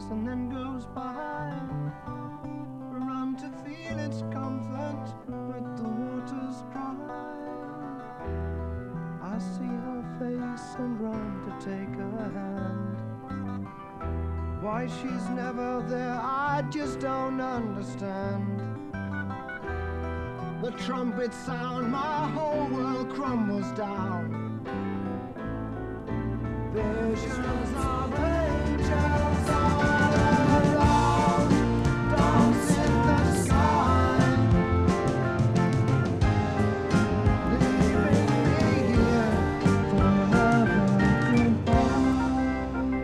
and then goes by. Run to feel its comfort, but the water's dry. I see her face and run to take her hand. Why she's never there, I just don't understand. The trumpet sound, my whole world crumbles down. Visions of angels all around, dance in the sky, leaving me here forever goodbye.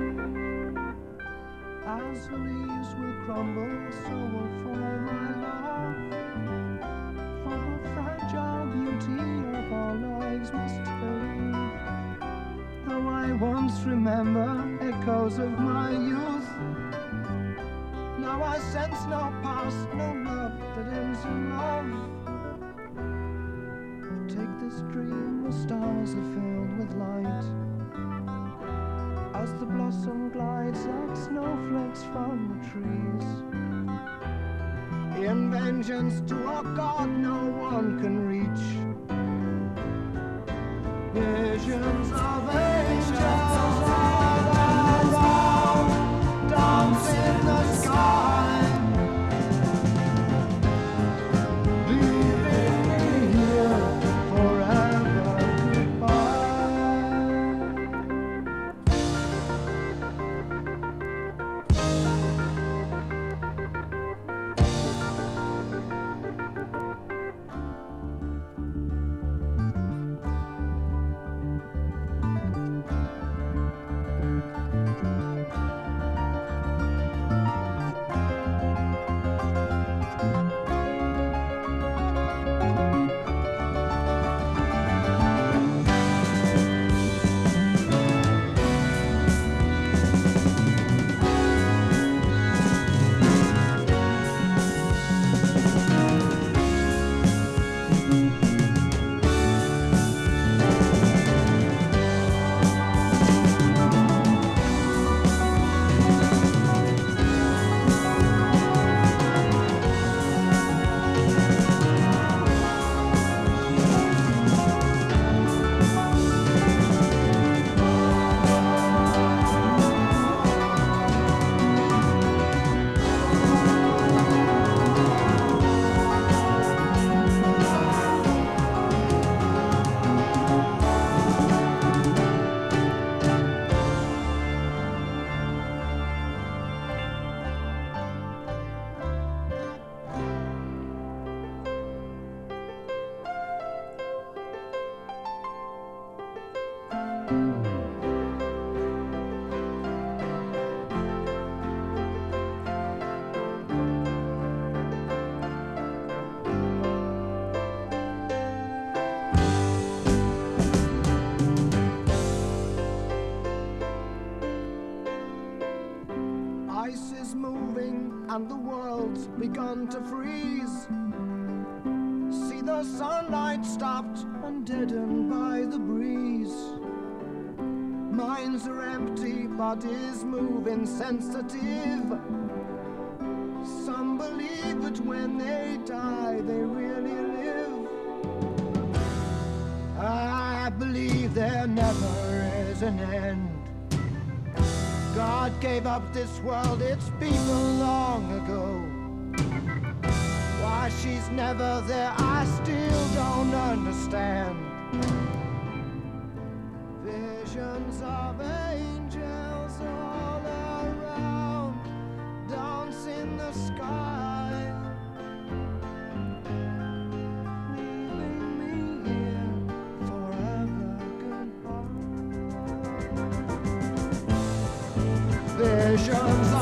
As the leaves will crumble, so will fall my love. From the fragile beauty of our lives mystery. Though I once remember echoes of my youth, now I sense no past, no love that ends in love. Take this dream, the stars are filled with light, as the blossom glides like snowflakes from the trees. In vengeance to a God no one can reach. Visions of angels all around, dance in the sky, leaving me here forever ice is moving and the world's begun to freeze. See the sunlight stopped and deadened by the breeze. Minds are empty, bodies moving sensitive. Some believe that when they die, they really live. I believe there never is an end. God gave up this world, its people long ago. Why she's never there, I still don't understand. Visions of angels all around, dance in the sky, leaving me here forever goodbye. Visions